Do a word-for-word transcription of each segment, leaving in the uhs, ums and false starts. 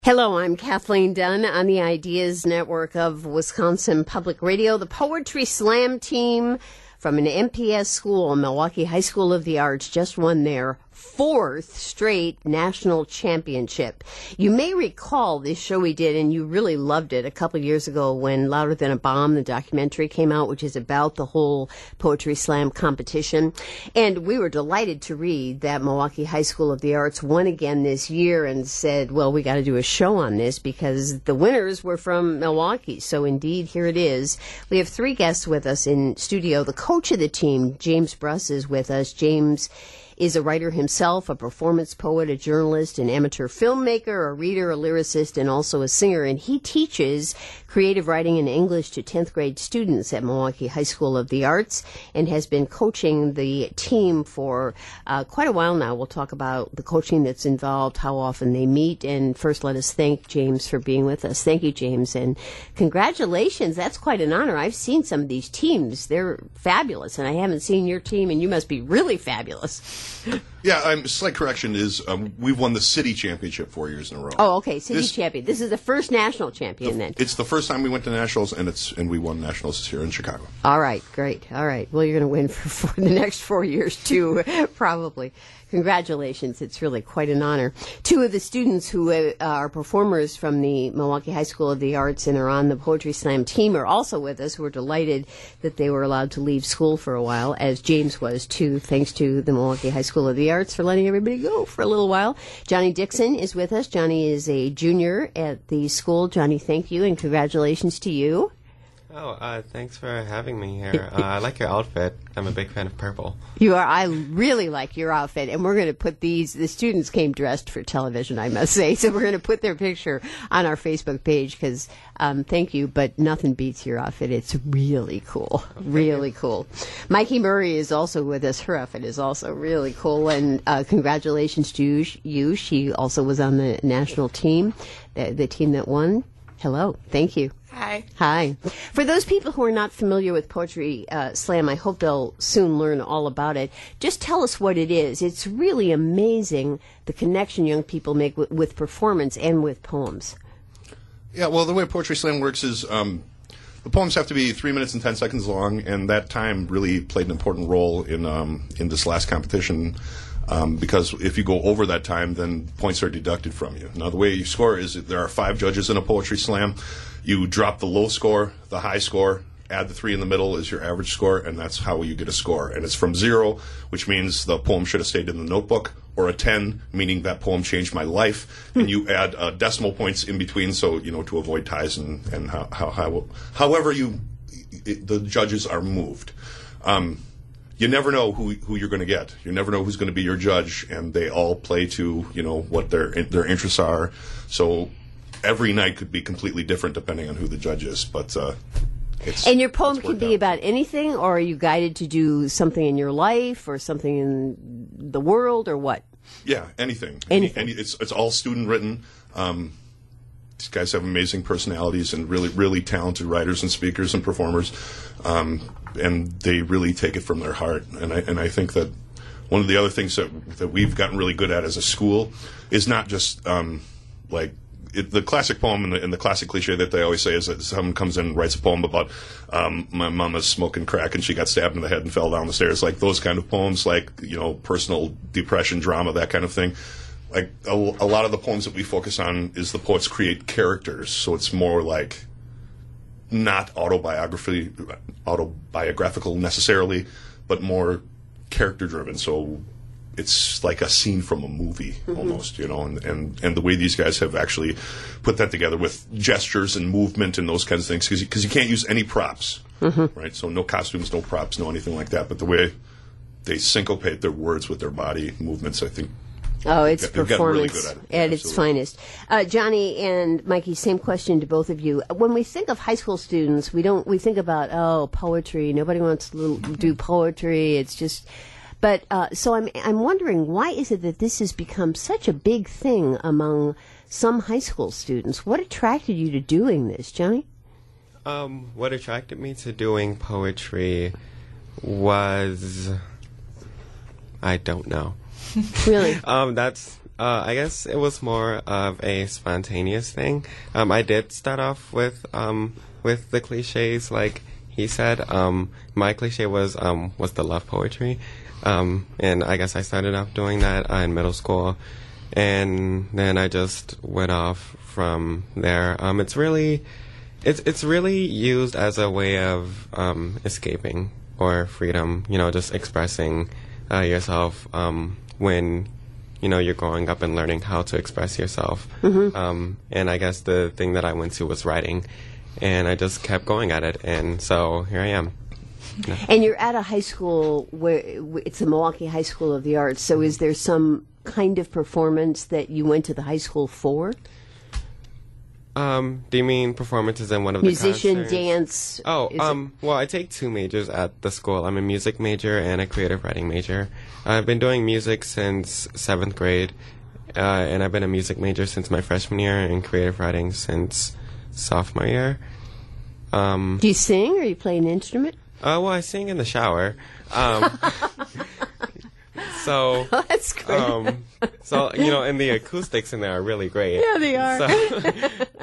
Hello, I'm Kathleen Dunn on the Ideas Network of Wisconsin Public Radio. The Poetry Slam team from an M P S school, Milwaukee High School of the Arts, just won their fourth straight national championship. You may recall this show we did, and you really loved it, a couple of years ago when Louder Than a Bomb, the documentary, came out, which is about the whole Poetry Slam competition. And we were delighted to read that Milwaukee High School of the Arts won again this year and said, well, we got to do a show on this because the winners were from Milwaukee. So indeed, here it is. We have three guests with us in studio. The coach of the team, James Bruss, is with us. James is a writer himself, a performance poet, a journalist, an amateur filmmaker, a reader, a lyricist, and also a singer. And he teaches creative writing in English to tenth grade students at Milwaukee High School of the Arts and has been coaching the team for uh, quite a while now. We'll talk about the coaching that's involved, how often they meet. And first, let us thank James for being with us. Thank you, James. And congratulations. That's quite an honor. I've seen some of these teams. They're fabulous. And I haven't seen your team, and you must be really fabulous. Yeah, um, slight correction is um, we've won the city championship four years in a row. Oh, okay, city this, champion. This is the first national champion, the, then. It's the first time we went to nationals, and it's and we won nationals here in Chicago. All right, great. All right. Well, you're going to win for, for the next four years too, probably. Congratulations. It's really quite an honor. Two of the students who uh, are performers from the Milwaukee High School of the Arts and are on the Poetry Slam team are also with us. We're delighted that they were allowed to leave school for a while, as James was too, thanks to the Milwaukee High School of the Arts for letting everybody go for a little while. Johnny Dixon is with us. Johnny is a junior at the school. Johnny, thank you and congratulations to you. Oh, uh, thanks for having me here. Uh, I like your outfit. I'm a big fan of purple. You are. I really like your outfit, and we're going to put these. The students came dressed for television, I must say, so we're going to put their picture on our Facebook page because, um, thank you, but nothing beats your outfit. It's really cool, okay. Really cool. Mikey Murray is also with us. Her outfit is also really cool, and uh, congratulations to you. She also was on the national team, the, the team that won. Hello. Thank you. Hi. Hi. For those people who are not familiar with Poetry uh, Slam, I hope they'll soon learn all about it. Just tell us what it is. It's really amazing the connection young people make w- with performance and with poems. Yeah, well, the way Poetry Slam works is um, the poems have to be three minutes and ten seconds long, and that time really played an important role in um, in this last competition. Um, because if you go over that time, then points are deducted from you. Now, the way you score is that there are five judges in a Poetry Slam. You drop the low score, the high score, add the three in the middle is your average score, and that's how you get a score. And it's from zero, which means the poem should have stayed in the notebook, or a ten, meaning that poem changed my life. And you add uh, decimal points in between, so, you know, to avoid ties and, and how, how, how however you, it, the judges are moved. Um, You never know who who you're going to get. You never know who's going to be your judge, and they all play to, you know, what their their interests are. So every night could be completely different depending on who the judge is. But uh, it's and your poem it's can be out. about anything, or are you guided to do something in your life or something in the world, or what? Yeah, anything. Anything. Any, any, it's it's all student written. Um, these guys have amazing personalities and really really talented writers and speakers and performers. Um, and they really take it from their heart. And I and I think that one of the other things that that we've gotten really good at as a school is not just um, like it, the classic poem and the, and the classic cliche that they always say is that someone comes in and writes a poem about um, my mama's smoking crack and she got stabbed in the head and fell down the stairs, like those kind of poems, like, you know, personal depression, drama, that kind of thing. Like a, a lot of the poems that we focus on is the poets create characters, so it's more like not autobiography, autobiographical necessarily, but more character-driven. So it's like a scene from a movie, mm-hmm. almost, you know. And, and, and the way these guys have actually put that together with gestures and movement and those kinds of things, because you can't use any props, mm-hmm. right? So no costumes, no props, no anything like that. But the way they syncopate their words with their body movements, I think. Oh, it's they've performance really good at, it. at Absolutely. its finest. Uh, Johnny and Mikey, same question to both of you. When we think of high school students, we don't we think about, oh, poetry. Nobody wants to do poetry. It's just, but uh, so I'm I'm wondering, why is it that this has become such a big thing among some high school students? What attracted you to doing this, Johnny? Um, what attracted me to doing poetry was, I don't know. Really? um, that's Uh, I guess it was more of a spontaneous thing. Um, I did start off with um, with the cliches, like he said. Um, my cliche was um, was the love poetry, um, and I guess I started off doing that uh, in middle school, and then I just went off from there. Um, it's really, it's it's really used as a way of um, escaping or freedom. You know, just expressing uh, yourself um, when. You know, you're growing up and learning how to express yourself. Mm-hmm. Um, and I guess the thing that I went to was writing. And I just kept going at it. And so here I am. Yeah. And you're at a high school where it's the Milwaukee High School of the Arts. So is there some kind of performance that you went to the high school for? Um, do you mean performances in one of Musician, the concerts? dance? Oh, is um, well, I take two majors at the school. I'm a music major and a creative writing major. I've been doing music since seventh grade, uh, and I've been a music major since my freshman year and creative writing since sophomore year. Um, Do you sing or you play an instrument? Uh, well, I sing in the shower. Um, so Oh, that's great. Um, so you know, and the acoustics in there are really great. Yeah, they are. So,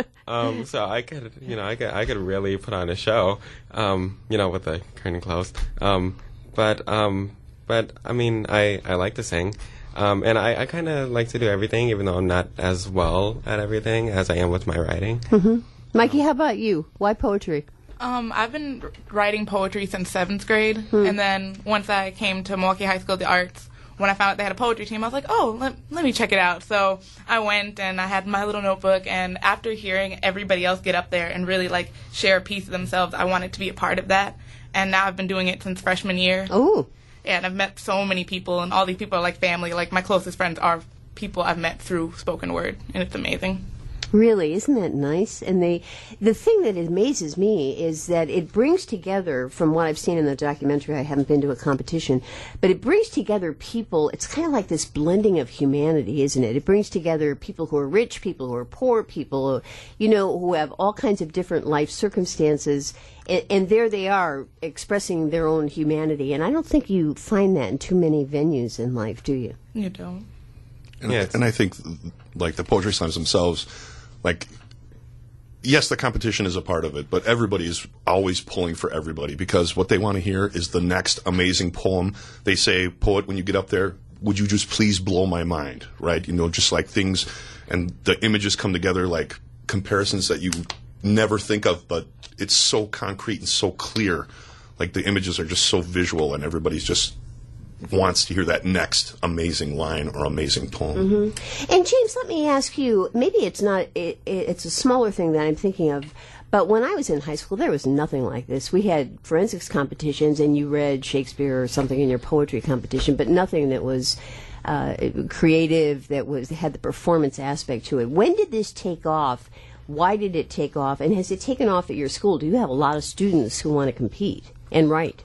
um, so I could, you know, I could, I could really put on a show, um, you know, with the curtain closed. Um, but, um, but I mean, I, I like to sing, um, and I, I kind of like to do everything, even though I'm not as well at everything as I am with my writing. Mm-hmm. Mikey, how about you? Why poetry? Um, I've been writing poetry since seventh grade, Hmm. and then once I came to Milwaukee High School of the Arts, when I found out they had a poetry team, I was like, oh, let, let me check it out. So I went and I had my little notebook, and after hearing everybody else get up there and really like share a piece of themselves, I wanted to be a part of that. And now I've been doing it since freshman year. Oh. And I've met so many people, and all these people are like family. Like my closest friends are people I've met through spoken word, and it's amazing. Really, isn't that nice? And they, the thing that amazes me is that it brings together, from what I've seen in the documentary, I haven't been to a competition, but it brings together people. It's kind of like this blending of humanity, isn't it? It brings together people who are rich, people who are poor, people, you know, who have all kinds of different life circumstances, and, and there they are expressing their own humanity. And I don't think you find that in too many venues in life, do you? You don't. And, Yeah, and I think, like, the poetry slams themselves, like, yes, the competition is a part of it, but everybody is always pulling for everybody because what they want to hear is the next amazing poem. They say, poet, when you get up there, would you just please blow my mind, right? You know, just like things, and the images come together like comparisons that you never think of, but it's so concrete and so clear. Like, the images are just so visual, and everybody's just wants to hear that next amazing line or amazing poem. Mm-hmm. And James, let me ask you, maybe it's not, it, it, it's a smaller thing that I'm thinking of, but when I was in high school, there was nothing like this. We had forensics competitions, and you read Shakespeare or something in your poetry competition, but nothing that was uh, creative, that was had the performance aspect to it. When did this take off? Why did it take off? And has it taken off at your school? Do you have a lot of students who want to compete and write?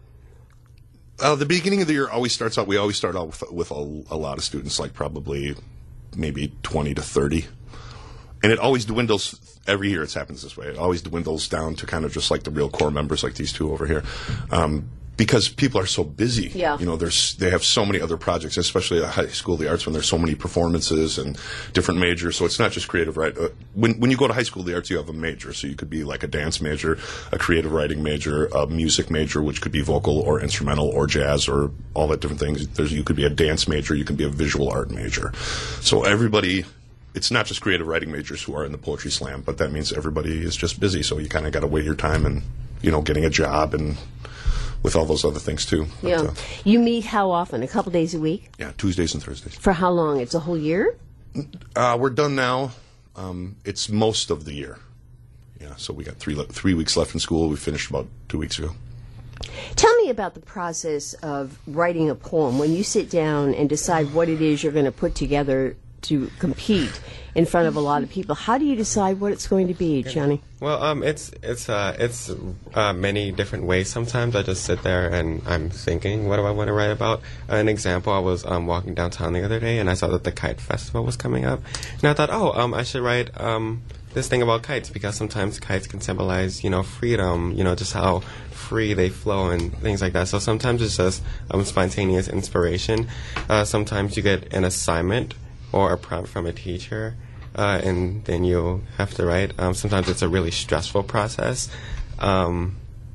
Uh, the beginning of the year always starts out, we always start out with, with a, a lot of students, like probably maybe twenty to thirty. And it always dwindles, every year it happens this way. It always dwindles down to kind of just like the real core members, like these two over here. Um, because people are so busy. Yeah. You know, there's, they have so many other projects, especially at High School of the Arts when there's so many performances and different majors. So it's not just creative, right? Uh, when, when you go to High School of the Arts, you have a major. So you could be like a dance major, a creative writing major, a music major, which could be vocal or instrumental or jazz or all that different things. There's, you could be a dance major, you can be a visual art major. So everybody, it's not just creative writing majors who are in the Poetry Slam, but that means everybody is just busy. So you kind of got to wait your time and, you know, getting a job and with all those other things too. But, Yeah. uh, You meet how often? A couple days a week? yeah, Tuesdays and Thursdays. For how long? It's a whole year? Uh, we're done now. Um, it's most of the year. Yeah, so we got three le- three weeks left in school. We finished about two weeks ago. Tell me about the process of writing a poem. When you sit down and decide what it is you're going to put together to compete in front of a lot of people, how do you decide what it's going to be, Johnny? Well, um, it's it's uh, it's uh, many different ways. Sometimes I just sit there and I'm thinking, what do I want to write about? An example: I was um, walking downtown the other day and I saw that the Kite Festival was coming up, and I thought, oh, um, I should write um, this thing about kites because sometimes kites can symbolize, you know, freedom, you know, just how free they flow and things like that. So sometimes it's just um, spontaneous inspiration. Uh, sometimes you get an assignment or a prompt from a teacher, uh, and then you have to write. Um, sometimes it's a really stressful process. Um,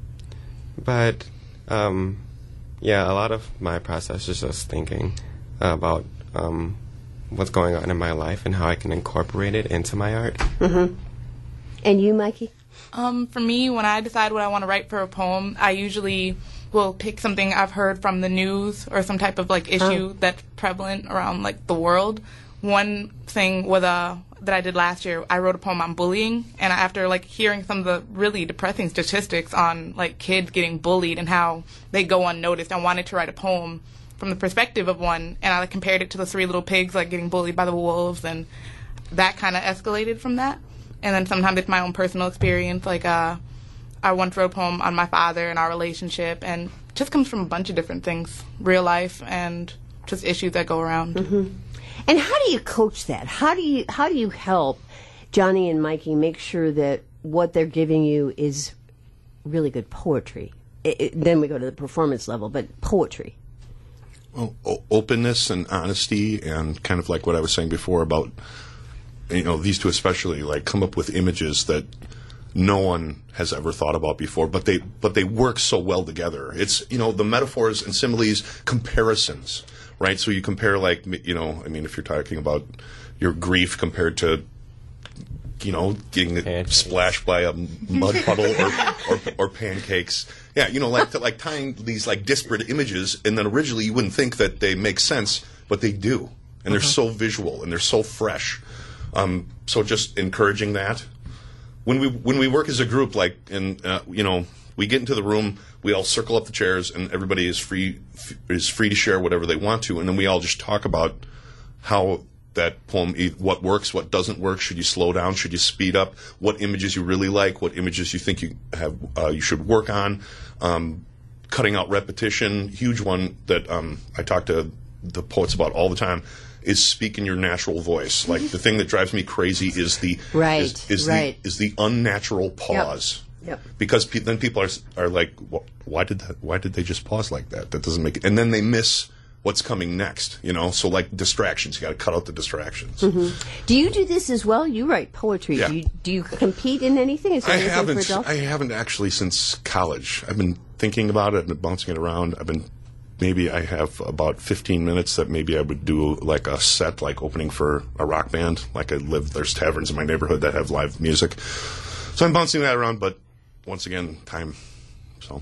but, um, yeah, a lot of my process is just thinking about um, what's going on in my life and how I can incorporate it into my art. Mm-hmm. And you, Mikey? Um, for me, when I decide what I want to write for a poem, I usually will pick something I've heard from the news or some type of like issue oh. that's prevalent around like the world. One thing with uh, that I did last year, I wrote a poem on bullying, and after like hearing some of the really depressing statistics on like kids getting bullied and how they go unnoticed, I wanted to write a poem from the perspective of one, and I like, compared it to the Three Little Pigs like getting bullied by the wolves, and that kind of escalated from that. And then sometimes it's my own personal experience, like uh, I once wrote a poem on my father and our relationship, and it just comes from a bunch of different things, real life and just issues that go around. Mm-hmm. And how do you coach that? How do you how do you help Johnny and Mikey make sure that what they're giving you is really good poetry? It, it, then we go to the performance level, but poetry. Well, o- openness and honesty, and kind of like what I was saying before about, you know, these two especially, like come up with images that no one has ever thought about before, but they but they work so well together. It's, you know, the metaphors and similes, comparisons, right? So you compare, like, you know, I mean, if you're talking about your grief compared to, you know, getting pancakes. Splashed by a mud puddle or, or or pancakes. Yeah, you know, like to, like tying these like disparate images, and then originally you wouldn't think that they make sense, but they do, and they're uh-huh. so visual and they're so fresh. Um, so just encouraging that. When we when we work as a group, like, and uh, you know, we get into the room, we all circle up the chairs, and everybody is free f- is free to share whatever they want to, and then we all just talk about how that poem, what works, what doesn't work. Should you slow down? Should you speed up? What images you really like? What images you think you have uh, you should work on? Um, cutting out repetition, huge one that um, I talk to the poets about all the time, is speak in your natural voice. Like, the thing that drives me crazy is the right, is, is right. the is the unnatural pause. Yep. Yep. Because pe- then people are are like, well, why did that, why did they just pause like that? That doesn't make it. And then they miss what's coming next. You know, so like distractions, you got to cut out the distractions. Mm-hmm. Do you do this as well? You write poetry. Yeah. Do you do you compete in anything? Is there I anything haven't. for adults? I haven't actually since college. I've been thinking about it and bouncing it around. I've been. Maybe I have about fifteen minutes that maybe I would do like a set, like opening for a rock band. Like I live, there's taverns in my neighborhood that have live music. So I'm bouncing that around, but once again, time. So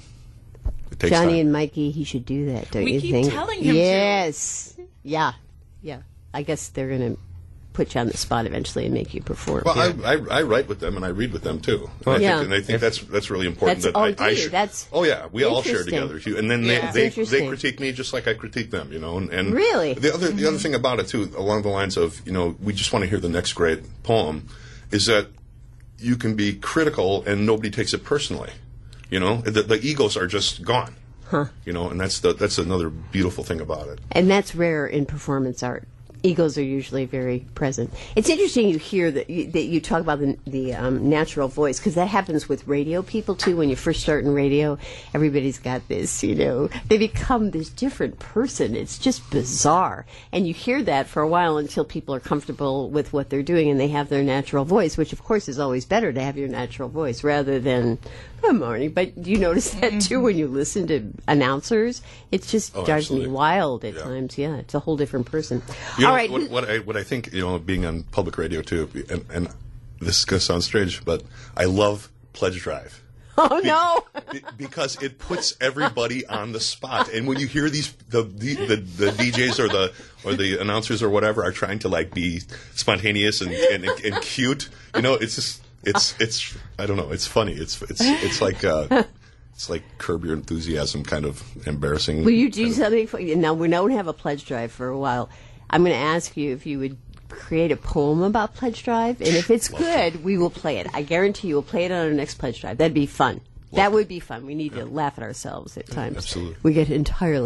it takes Johnny time. and Mikey, he should do that, don't we you keep think? telling him yes. to. Yes. Yeah. Yeah. I guess they're going to put you on the spot eventually and make you perform. Well, yeah. I, I I write with them and I read with them too. Well, and, I yeah. think, and I think that's that's really important. That's, that oh, I, do I you? sh- That's oh yeah, we all share together. And then Yeah. they That's they, they interesting. critique me just like I critique them. You know, and, and Really? the other the other thing about it too, along the lines of, you know, we just want to hear the next great poem, is that you can be critical and nobody takes it personally. You know, the, the egos are just gone. Huh. You know, and that's the that's another beautiful thing about it. And that's rare in performance art. Egos are usually very present. It's interesting you hear that you, that you talk about the, the um, natural voice, because that happens with radio people too. When you first start in radio, everybody's got this, you know, they become this different person. It's just bizarre. And you hear that for a while until people are comfortable with what they're doing and they have their natural voice, which of course is always better to have your natural voice rather than, good morning. But do you notice that too when you listen to announcers? It just Oh, drives absolutely. me wild at Yeah. times. Yeah, it's a whole different person. You know, All right. what, what I what I think, you know, being on public radio too, and, and this is going to sound strange, but I love Pledge Drive. Oh no! Be- because it puts everybody on the spot, and when you hear these, the, the the the D Js or the or the announcers or whatever are trying to like be spontaneous and and, and cute, you know, it's just it's it's I don't know, it's funny, it's it's it's like. Uh, It's like Curb Your Enthusiasm, kind of embarrassing. Will you do kind of- something for you? Now we don't have a pledge drive for a while. I'm going to ask you if you would create a poem about pledge drive, and if it's Love good, to. we will play it. I guarantee you, we'll play it on our next pledge drive. That'd be fun. That would be fun. We need to laugh at ourselves at times. absolutely. We get entirely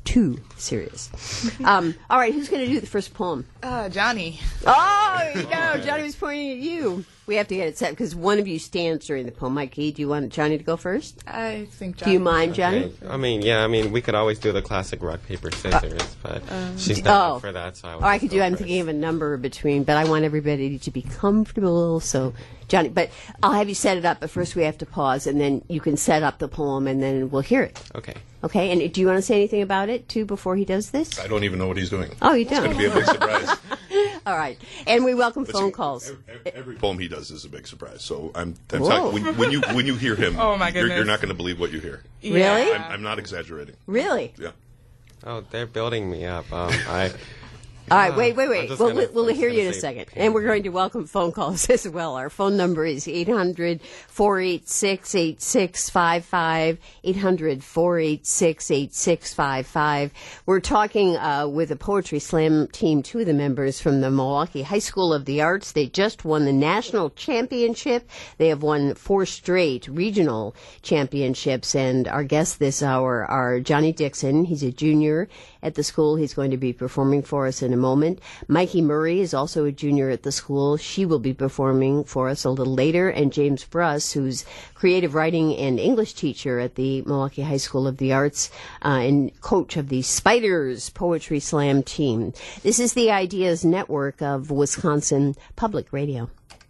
too serious. Um, all right, who's going to do the first poem? Uh, Johnny. Oh, no, Johnny was pointing at you. We have to get it set because one of you stands during the poem. Mikey, do you want Johnny to go first? I think Johnny. Do you mind, Johnny? Okay. I mean, yeah, I mean, we could always do the classic rock, paper, scissors, uh, but um, she's not oh. up for that, so I would Or I could do, I'm first. thinking of a number between, but I want everybody to be comfortable, so Johnny, but I'll have you set it up, but first we have to pause, and then you can set up the poem, and then we'll hear it. Okay. Okay, and do you want to say anything about it, too, before he does this? I don't even know what he's doing. Oh, you It's don't? going to be a big surprise. All right, and we welcome But phone see, calls. Every, every poem he does is a big surprise. So I'm, I'm Whoa. telling when, when you when you hear him, Oh, my you're, you're goodness. not going to believe what you hear. Really? I'm, I'm not exaggerating. Really? Yeah. Oh, they're building me up. Um, I. All right, wait, wait, I'm wait. just We'll, gonna- we'll I'm just hear you in gonna a say second. pain. And we're going to welcome phone calls as well. Our phone number is eight hundred, four eight six, eight six five five, eight hundred, four eight six, eight six five five. We're talking uh, with the Poetry Slam team, two of the members from the Milwaukee High School of the Arts. They just won the national championship. They have won four straight regional championships. And our guests this hour are Johnny Dixon. He's a junior at the school. He's going to be performing for us in a moment. Mikey Murray is also a junior at the school. She will be performing for us a little later. And James Bruss, who's creative writing and English teacher at the Milwaukee High School of the Arts uh, and coach of the Spiders Poetry Slam team. This is the Ideas Network of Wisconsin Public Radio.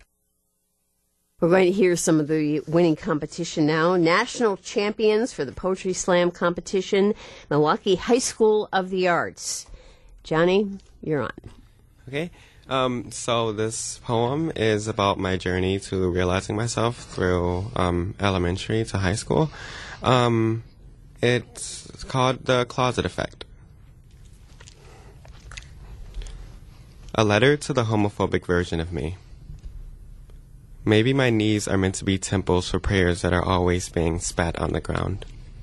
We're going to hear some of the winning competition now. National champions for the Poetry Slam competition, Milwaukee High School of the Arts. Johnny, you're on. Okay. Um, so this poem is about my journey to realizing myself through um, elementary to high school. Um, it's called The Closet Effect. A letter to the homophobic version of me. Maybe my knees are meant to be temples for prayers that are always being spat on the ground.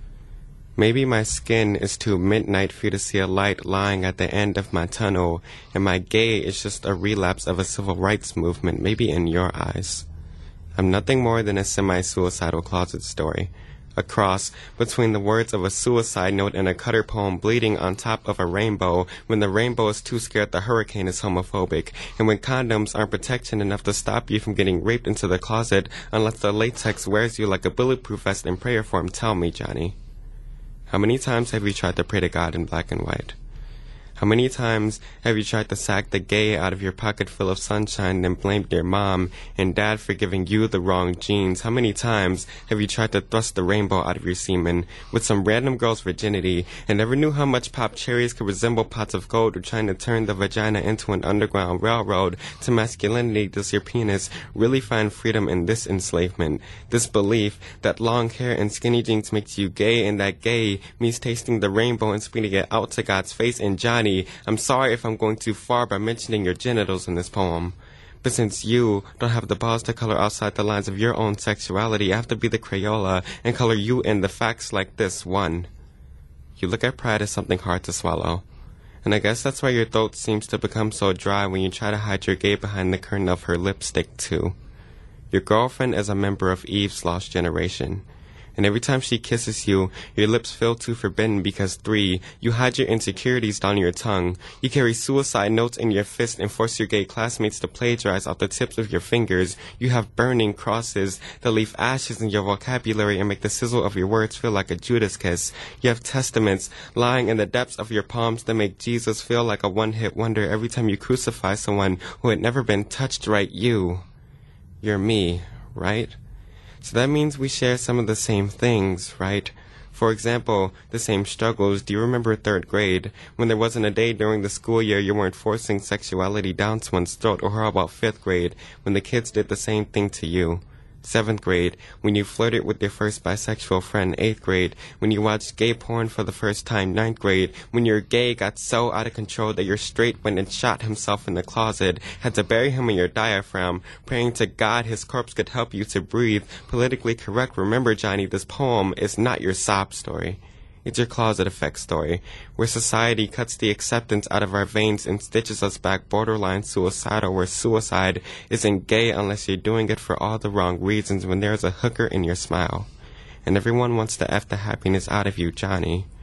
Maybe my skin is too midnight for you to see a light lying at the end of my tunnel, and my gay is just a relapse of a civil rights movement, maybe in your eyes. I'm nothing more than a semi-suicidal closet story, a cross between the words of a suicide note and a Cutter poem bleeding on top of a rainbow when the rainbow is too scared the hurricane is homophobic, and when condoms aren't protection enough to stop you from getting raped into the closet unless the latex wears you like a bulletproof vest in prayer form. Tell me, Johnny. How many times have you tried to pray to God in black and white? How many times have you tried to sack the gay out of your pocket full of sunshine and blamed your mom and dad for giving you the wrong genes? How many times have you tried to thrust the rainbow out of your semen with some random girl's virginity and never knew how much pop cherries could resemble pots of gold, or trying to turn the vagina into an underground railroad to masculinity? Does your penis really find freedom in this enslavement? This belief that long hair and skinny jeans makes you gay, and that gay means tasting the rainbow and spitting it out to God's face. And Johnny, I'm sorry if I'm going too far by mentioning your genitals in this poem, but since you don't have the balls to color outside the lines of your own sexuality, I have to be the Crayola and color you in the facts like this. One, you look at pride as something hard to swallow, and I guess that's why your throat seems to become so dry when you try to hide your gay behind the curtain of her lipstick. Two, your girlfriend is a member of Eve's lost generation, and every time she kisses you, your lips feel too forbidden because, three, you hide your insecurities down your tongue. You carry suicide notes in your fist and force your gay classmates to plagiarize off the tips of your fingers. You have burning crosses that leave ashes in your vocabulary and make the sizzle of your words feel like a Judas kiss. You have testaments lying in the depths of your palms that make Jesus feel like a one-hit wonder every time you crucify someone who had never been touched right. You. You're me, right? So that means we share some of the same things, right? For example, the same struggles. Do you remember third grade, when there wasn't a day during the school year you weren't forcing sexuality down someone's throat? Or how about fifth grade, when the kids did the same thing to you? Seventh grade, when you flirted with your first bisexual friend. Eighth grade, when you watched gay porn for the first time. Ninth grade, when your gay got so out of control that your straight went and shot himself in the closet, had to bury him in your diaphragm, praying to God his corpse could help you to breathe. Politically correct. Remember, Johnny, this poem is not your sob story. It's your closet effect story, where society cuts the acceptance out of our veins and stitches us back borderline suicidal, where suicide isn't gay unless you're doing it for all the wrong reasons, when there's a hooker in your smile. And everyone wants to F the happiness out of you, Johnny.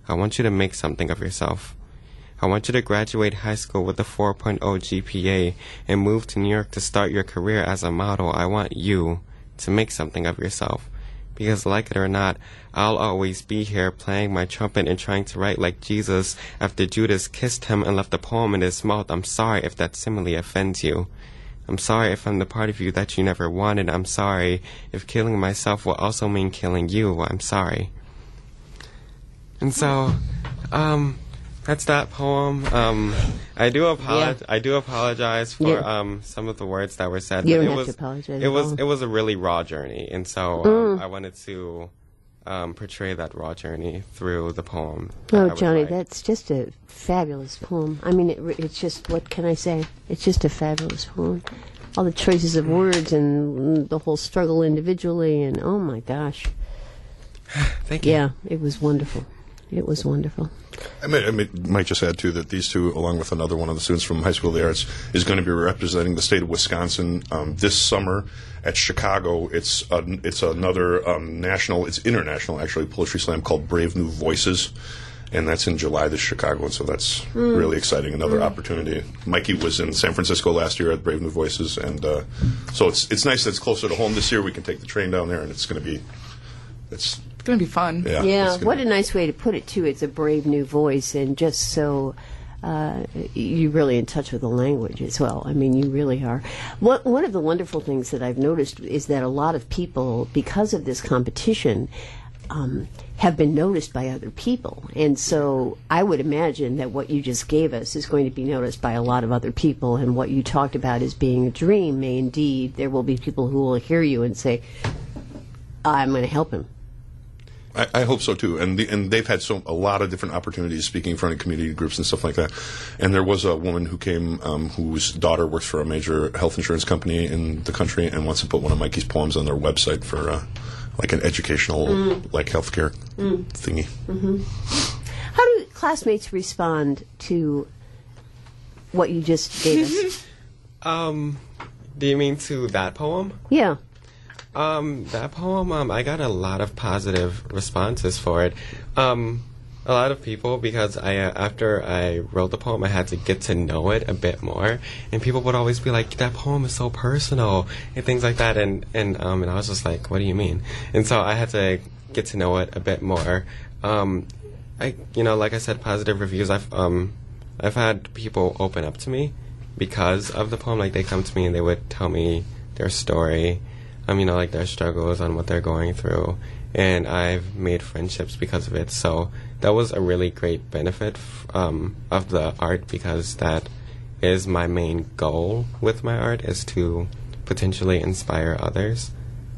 I want you to make something of yourself. I want you to graduate high school with a four point oh G P A and move to New York to start your career as a model. I want you to make something of yourself. Because like it or not, I'll always be here playing my trumpet and trying to write like Jesus after Judas kissed him and left a poem in his mouth. I'm sorry if that simile offends you. I'm sorry if I'm the part of you that you never wanted. I'm sorry if killing myself will also mean killing you. I'm sorry. And so, um... that's that poem. Um, I do apologize. Yeah. I do apologize for Yeah. um, some of the words that were said. You but don't it have was, to apologize It at was all. it was a really raw journey, and so um, Mm. I wanted to um, portray that raw journey through the poem. that Oh, I would Johnny, write. that's just a fabulous poem. I mean, it, re- it's just, what can I say? It's just a fabulous poem. All the choices of words and the whole struggle individually, and oh my gosh. Thank you. Yeah, it was wonderful. It was wonderful. I might, I might, might just add, too, that these two, along with another one of the students from High School of the Arts, is going to be representing the state of Wisconsin um, this summer at Chicago. It's a, it's another um, national, it's international, actually, poetry slam called Brave New Voices, and that's in July this Chicago, and so that's Mm. really exciting, another opportunity. Mikey was in San Francisco last year at Brave New Voices, and uh, so it's it's nice that it's closer to home this year. We can take the train down there, and it's going to be, it's It's gonna be fun. yeah. Yeah, it's gonna what be- a nice way to put it, too. It's a brave new voice, and just so uh, you're really in touch with the language as well. I mean, you really are. What, one of the wonderful things that I've noticed is that a lot of people, because of this competition, um, have been noticed by other people. And so I would imagine that what you just gave us is going to be noticed by a lot of other people, and what you talked about as being a dream may indeed, there will be people who will hear you and say, I'm going to help him. I, I hope so too, and the, and they've had so a lot of different opportunities speaking in front of community groups and stuff like that. And there was a woman who came, um, whose daughter works for a major health insurance company in the country, and wants to put one of Mikey's poems on their website for uh, like an educational, Mm. like healthcare Mm. thingy. Mm-hmm. How do classmates respond to what you just gave us? Um, do you mean to that poem? Yeah. Um, that poem, um, I got a lot of positive responses for it. Um, a lot of people, because I, uh, after I wrote the poem, I had to get to know it a bit more, and people would always be like, that poem is so personal, and things like that, and, and, um, and I was just like, what do you mean? And so I had to get to know it a bit more. Um, I, you know, like I said, positive reviews, I've, um, I've had people open up to me because of the poem. Like, they come to me and they would tell me their story, um, you know, like their struggles on what they're going through, and I've made friendships because of it. So that was a really great benefit f- um, of the art, because that is my main goal with my art, is to potentially inspire others.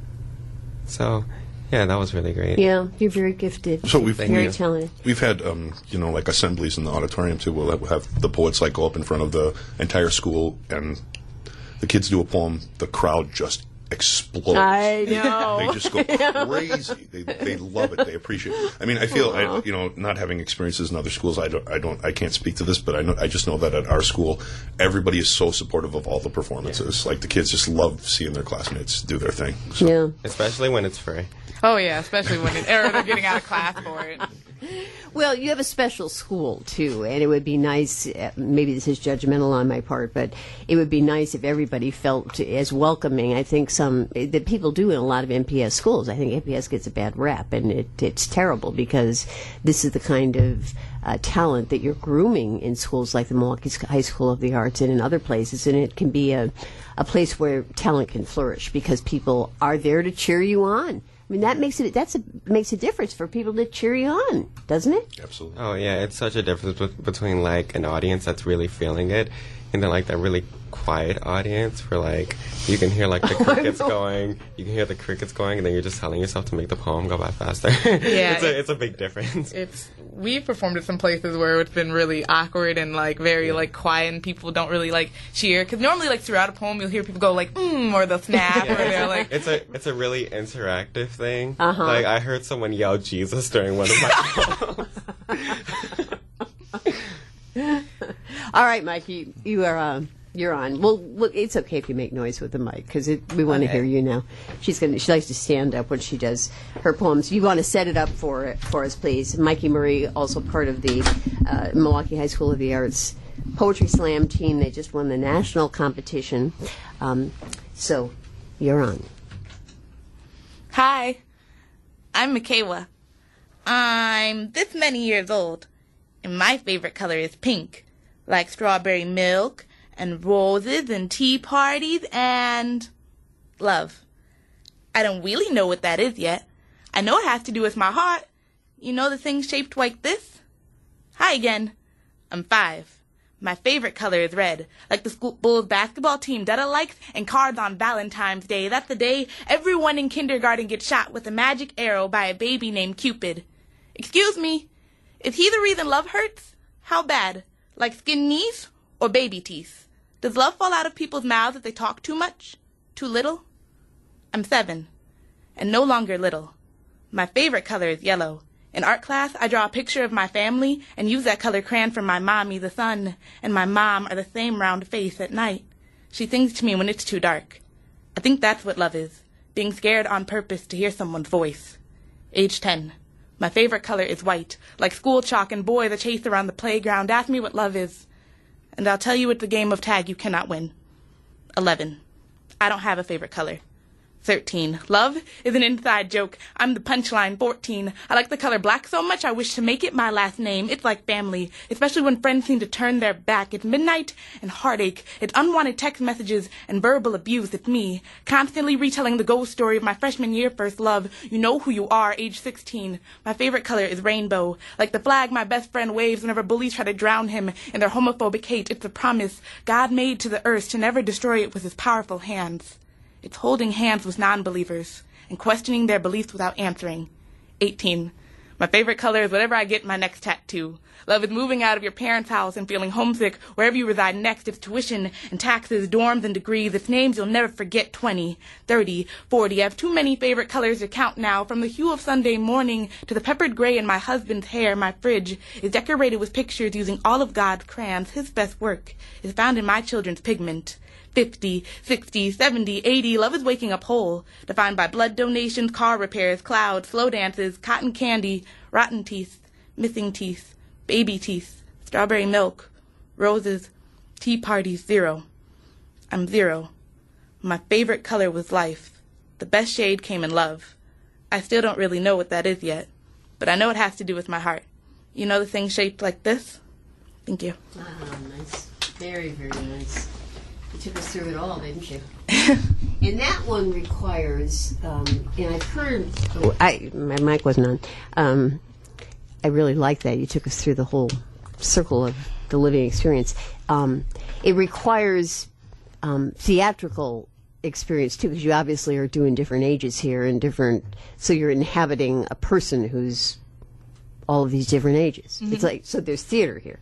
So, yeah, that was really great. Yeah, you're very gifted. So we've very we've, talented. we've had um, you know, like assemblies in the auditorium too. We'll have, we'll have the poets like go up in front of the entire school, and the kids do a poem. The crowd just explodes. I know. They just go crazy. They they love it. They appreciate it. I mean, I feel I, you know, not having experiences in other schools, I don't I don't I can't speak to this, but I know I just know that at our school, everybody is so supportive of all the performances. Like, the kids just love seeing their classmates do their thing. So. Yeah. Especially when it's free. Oh yeah, especially when it, or they're getting out of class for it. Well, you have a special school, too, and it would be nice, uh, maybe this is judgmental on my part, but it would be nice if everybody felt as welcoming. I think some, that people do in a lot of M P S schools. I think M P S gets a bad rap, and it, it's terrible, because this is the kind of uh, talent that you're grooming in schools like the Milwaukee High School of the Arts and in other places, and it can be a, a place where talent can flourish, because people are there to cheer you on. I mean, that makes it, that's a, makes a difference for people to cheer you on, doesn't it? Absolutely. Oh yeah, it's such a difference be- between like an audience that's really feeling it, and then like that really quiet audience where like you can hear like the crickets going, you can hear the crickets going, and then you're just telling yourself to make the poem go by faster. Yeah, it's a it's a big difference. It's we've performed at some places where it's been really awkward and like very Yeah. like quiet, and people don't really like cheer, because normally like throughout a poem you'll hear people go like mm, or they'll snap, or they're like It's a it's a really interactive thing. Uh-huh. Like, I heard someone yell Jesus during one of my poems. All right, Mikey, you are uh, You're on. Well, look, it's okay if you make noise with the mic because we want to Okay. hear you now. She's gonna. She likes to stand up when she does her poems. You want to set it up for for us, please. Mikey Murray, also part of the uh, Milwaukee High School of the Arts Poetry Slam team. They just won the national competition. Um, so, you're on. Hi, I'm Mikawa. I'm this many years old, and my favorite color is pink, like strawberry milk and roses and tea parties and love. I don't really know what that is yet. I know it has to do with my heart. You know the thing shaped like this? Hi again. I'm five. My favorite color is red, like the school Bulls basketball team Detta likes and cards on Valentine's Day. That's the day everyone in kindergarten gets shot with a magic arrow by a baby named Cupid. Excuse me, is he the reason love hurts? How bad? Like skin knees or baby teeth? Does love fall out of people's mouths if they talk too much? Too little? I'm seven, and no longer little. My favorite color is yellow. In art class, I draw a picture of my family and use that color crayon for my mommy, the sun, and my mom are the same round face at night. She sings to me when it's too dark. I think that's what love is, being scared on purpose to hear someone's voice. Age ten. My favorite color is white, like school chalk and boy the chase around the playground. Ask me what love is, and I'll tell you it's a game of tag you cannot win. Eleven. I don't have a favorite color. Thirteen. Love is an inside joke. I'm the punchline. Fourteen. I like the color black so much I wish to make it my last name. It's like family, especially when friends seem to turn their back. It's midnight and heartache. It's unwanted text messages and verbal abuse. It's me, constantly retelling the ghost story of my freshman year first love. You know who you are, age sixteen. My favorite color is rainbow, like the flag my best friend waves whenever bullies try to drown him in their homophobic hate. It's a promise God made to the earth to never destroy it with his powerful hands. It's holding hands with non-believers and questioning their beliefs without answering. eighteen. My favorite color is whatever I get my next tattoo. Love is moving out of your parents' house and feeling homesick wherever you reside next. It's tuition and taxes, dorms and degrees. It's names you'll never forget. twenty, thirty, forty. I have too many favorite colors to count now. From the hue of Sunday morning to the peppered gray in my husband's hair, my fridge is decorated with pictures using all of God's crayons. His best work is found in my children's pigment. fifty, sixty, seventy, eighty, love is waking up whole, defined by blood donations, car repairs, clouds, slow dances, cotton candy, rotten teeth, missing teeth, baby teeth, strawberry milk, roses, tea parties, zero. I'm zero. My favorite color was life. The best shade came in love. I still don't really know what that is yet, but I know it has to do with my heart. You know the thing shaped like this? Thank you. Wow, nice. Very, very nice. You took us through it all, didn't you? And that one requires, um, and I've heard, oh, I my mic wasn't on. Um, I really like that. You took us through the whole circle of the living experience. Um, it requires um, theatrical experience, too, because you obviously are doing different ages here and different, so you're inhabiting a person who's all of these different ages. Mm-hmm. It's like, so there's theater here.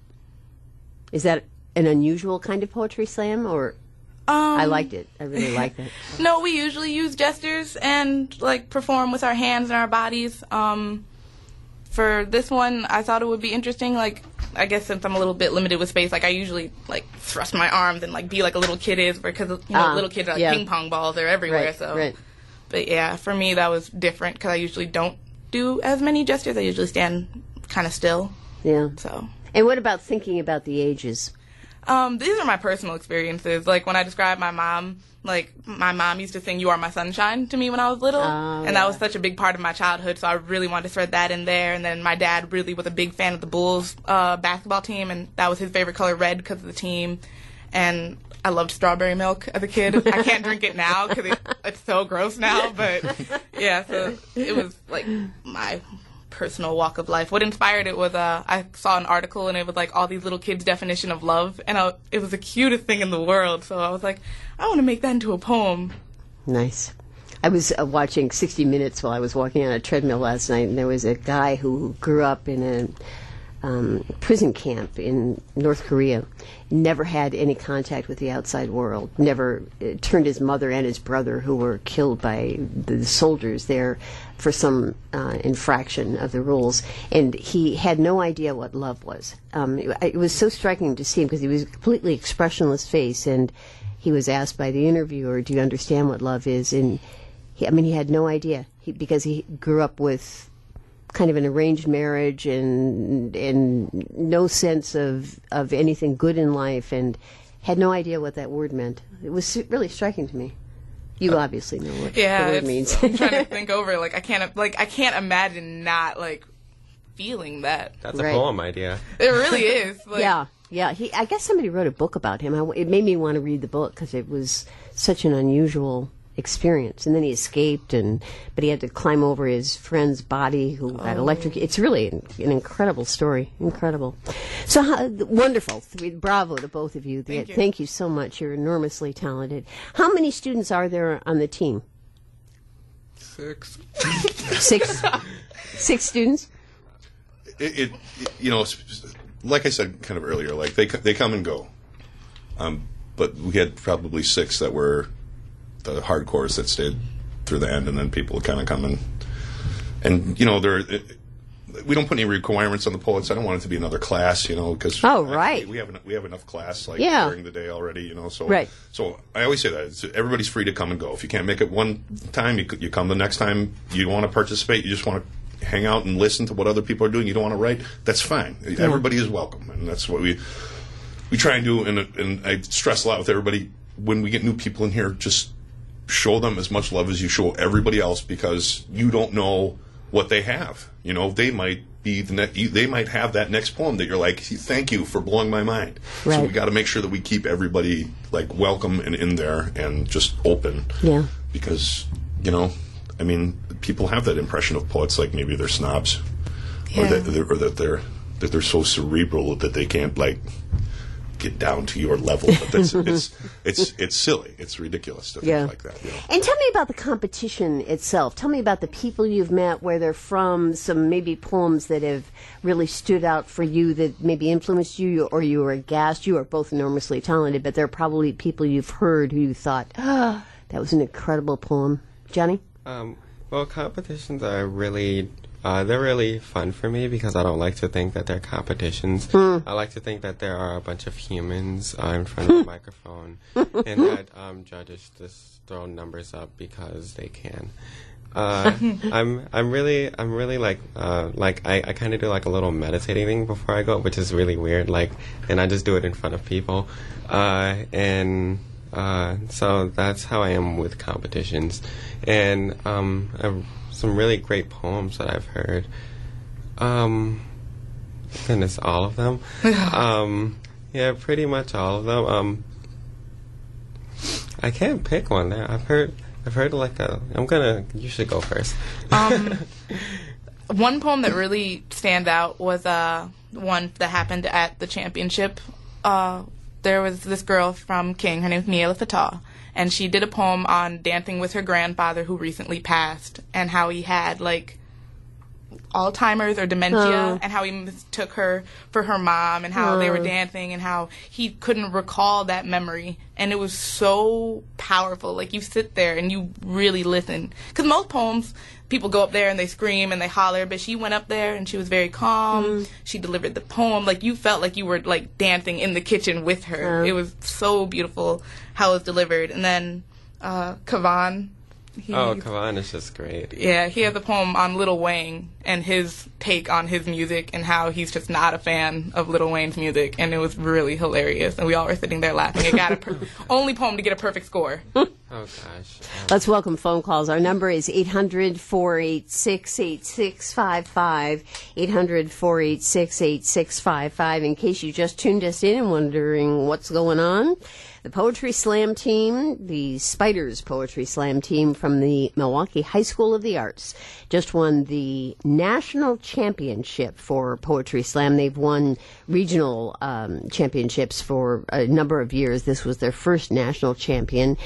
Is that an unusual kind of poetry slam, or um, I liked it. I really liked it. No, we usually use gestures and like perform with our hands and our bodies. Um, for this one, I thought it would be interesting. Like, I guess since I'm a little bit limited with space, like I usually like thrust my arms and like be like a little kid is, because you know uh, little kids are like yeah. ping pong balls. They're everywhere. Right, so, right. But yeah, for me that was different because I usually don't do as many gestures. I usually stand kind of still. Yeah. So. And what about thinking about the ages? Um, these are my personal experiences. Like, when I describe my mom, like, my mom used to sing You Are My Sunshine to me when I was little. Oh, and yeah. that was such a big part of my childhood, so I really wanted to thread that in there. And then my dad really was a big fan of the Bulls uh, basketball team, and that was his favorite color, red, because of the team. And I loved strawberry milk as a kid. I can't drink it now because it, it's so gross now, but, yeah, so it was, like, my personal walk of life. What inspired it was uh, I saw an article and it was like all these little kids' definition of love, and I, it was the cutest thing in the world. So I was like, I want to make that into a poem. Nice. I was uh, watching sixty minutes while I was walking on a treadmill last night, and there was a guy who grew up in a um, prison camp in North Korea. Never had any contact with the outside world. Never uh, turned his mother and his brother, who were killed by the soldiers there for some uh, infraction of the rules. And he had no idea what love was. Um, it, it was so striking to see him because he was a completely expressionless face. And he was asked by the interviewer, "Do you understand what love is?" And he, I mean, he had no idea he, because he grew up with kind of an arranged marriage and and no sense of of anything good in life, and had no idea what that word meant. It was really striking to me. You uh, obviously know what yeah, the word it's, means. I'm trying to think over. Like I can't like I can't imagine not like feeling that. That's a right. poem idea. It really is. Like, yeah, yeah. He, I guess somebody wrote a book about him. I, it made me want to read the book because it was such an unusual experience. And then he escaped, and but he had to climb over his friend's body who oh. got electrocuted. It's really an, an incredible story. Incredible. So how, wonderful. Bravo to both of you. Thank you. Thank you so much. You're enormously talented. How many students are there on the team? Six. Six. Six students? It, it, you know, like I said kind of earlier, like they they come and go. Um, but we had probably six that were the hardcores that stayed through the end, and then people kind of come in. And, you know, there we don't put any requirements on the poets. I don't want it to be another class, you know, because oh, right. we have, we have enough class, like, yeah. during the day already, you know. So, right. so I always say that. It's, everybody's free to come and go. If you can't make it one time, you, you come the next time. You want to participate. You just want to hang out and listen to what other people are doing. You don't want to write. That's fine. Yeah. Everybody is welcome, and that's what we we try and do. And, and I stress a lot with everybody, when we get new people in here, just show them as much love as you show everybody else, because you don't know what they have. You know, they might be the ne- they might have that next poem that you're like, thank you for blowing my mind. Right. So we got to make sure that we keep everybody like welcome and in there and just open. Yeah. Because, you know, I mean, people have that impression of poets like maybe they're snobs, yeah. or that they're, or that they're that they're so cerebral that they can't like get down to your level. But that's it's it's it's silly. It's ridiculous to think yeah. like that. You know? And tell me about the competition itself. Tell me about the people you've met, where they're from, some maybe poems that have really stood out for you, that maybe influenced you, or you were aghast. You are both enormously talented, but there are probably people you've heard who you thought, ah, oh, that was an incredible poem. Johnny? Um, well, competitions are really... Uh, they're really fun for me because I don't like to think that they're competitions. Mm. I like to think that there are a bunch of humans uh, in front of a microphone, and that um, judges just throw numbers up because they can. Uh, I'm I'm really I'm really like uh, like I, I kind of do like a little meditating thing before I go, which is really weird. Like, and I just do it in front of people, uh, and. Uh, so that's how I am with competitions, and um, I've, some really great poems that I've heard. Um, goodness, all of them. um, yeah, pretty much all of them. Um, I can't pick one. I've heard. I've heard like a. I'm gonna. You should go first. um, one poem that really stands out was uh one that happened at the championship. Uh. There was this girl from King, her name is Miela Fatah, and she did a poem on dancing with her grandfather who recently passed, and how he had, like, Alzheimer's or dementia, oh. and how he mistook her for her mom, and how oh. they were dancing, and how he couldn't recall that memory. And it was so powerful. Like, you sit there and you really listen. Because most poems, people go up there and they scream and they holler, but she went up there and she was very calm. Mm. She delivered the poem. Like, you felt like you were, like, dancing in the kitchen with her. Oh. It was so beautiful how it was delivered. And then uh, Kavan. He, oh, Kavan is just great. Yeah, he has a poem on Lil Wayne and his take on his music and how he's just not a fan of Lil Wayne's music, and it was really hilarious. And we all were sitting there laughing. It got a per- only poem to get a perfect score. Oh gosh. Let's welcome phone calls. Our number is eight hundred, four eight six, eight six five five. eight hundred, four eight six, eight six five five. In case you just tuned us in and wondering what's going on, the Poetry Slam team, the Spiders Poetry Slam team from the Milwaukee High School of the Arts, just won the national championship for Poetry Slam. They've won regional um, championships for a number of years. This was their first national champion, and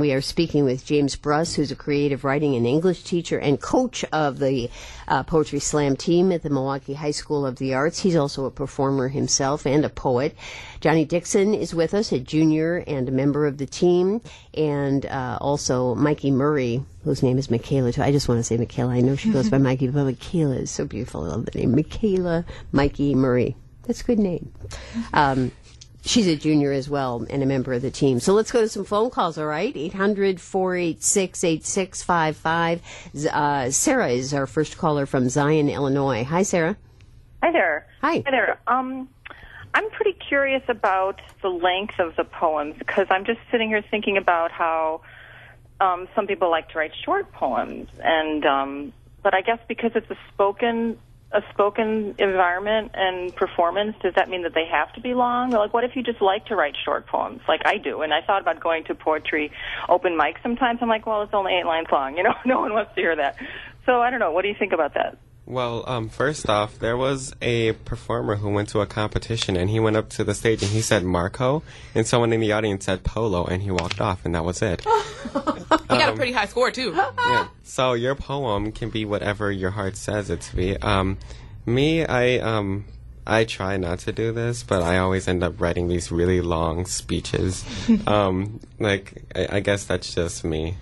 we are speaking with James Bruss, who's a creative writing and English teacher and coach of the uh, Poetry Slam team at the Milwaukee High School of the Arts. He's also a performer himself and a poet. Johnny Dixon is with us, a junior and a member of the team, and uh, also Mikey Murray, whose name is Michaela, too. I just want to say Michaela. I know she goes by Mikey, but Michaela is so beautiful. I love the name. Michaela Mikey Murray. That's a good name. Um, she's a junior as well and a member of the team. So let's go to some phone calls, all right? eight hundred, four eight six, eight six five five. Uh, Sarah is our first caller from Zion, Illinois. Hi, Sarah. Hi there. Hi. Hi there. Um, I'm pretty curious about the length of the poems because I'm just sitting here thinking about how um, some people like to write short poems, and um, but I guess because it's a spoken a spoken environment and performance, does that mean that they have to be long? Or like, what if you just like to write short poems, like I do? And I thought about going to poetry open mic sometimes. I'm like, well, it's only eight lines long. You know, no one wants to hear that. So I don't know. What do you think about that? Well, um, first off, there was a performer who went to a competition, and he went up to the stage and he said Marco, and someone in the audience said Polo, and he walked off, and that was it. He got a pretty high score, too. Yeah. So your poem can be whatever your heart says it to be. Um, me, I um, I try not to do this, but I always end up writing these really long speeches. um, like, I, I guess that's just me.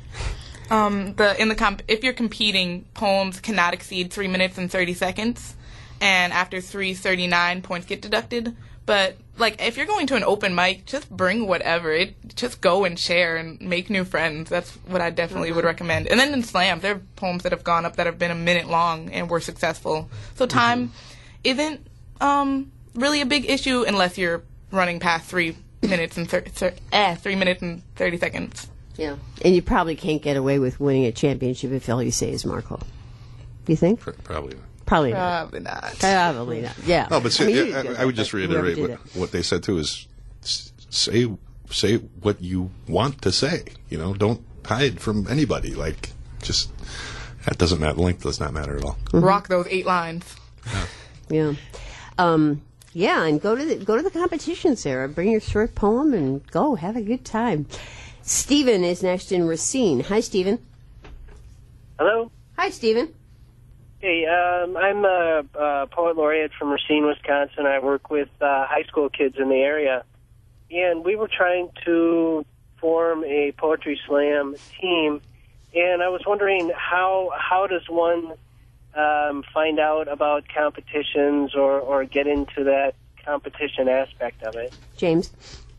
Um, the in the comp- if you're competing, poems cannot exceed three minutes and thirty seconds, and after three thirty-nine, points get deducted. But like, if you're going to an open mic, just bring whatever. It just go and share and make new friends. That's what I definitely mm-hmm. would recommend. And then in slams, there are poems that have gone up that have been a minute long and were successful. So time mm-hmm. isn't um, really a big issue unless you're running past three minutes and thir- thir- eh, three minutes and thirty seconds. Yeah, and you probably can't get away with winning a championship if all you say is Marco. Do you think? Probably not. Probably not. Probably not. Probably not. Yeah. No, but say, I, mean, yeah, I, I would just reiterate what, what they said too is say say what you want to say. You know, don't hide from anybody. Like, just that doesn't matter. Length does not matter at all. Mm-hmm. Rock those eight lines. Yeah. Yeah. Um, yeah, and go to the go to the competition, Sarah. Bring your short poem and go have a good time. Stephen is next in Racine. Hi, Stephen. Hello. Hi, Stephen. Hey, um, I'm a, a poet laureate from Racine, Wisconsin. I work with uh, high school kids in the area, and we were trying to form a poetry slam team. And I was wondering how how does one um, find out about competitions or, or get into that competition aspect of it? James.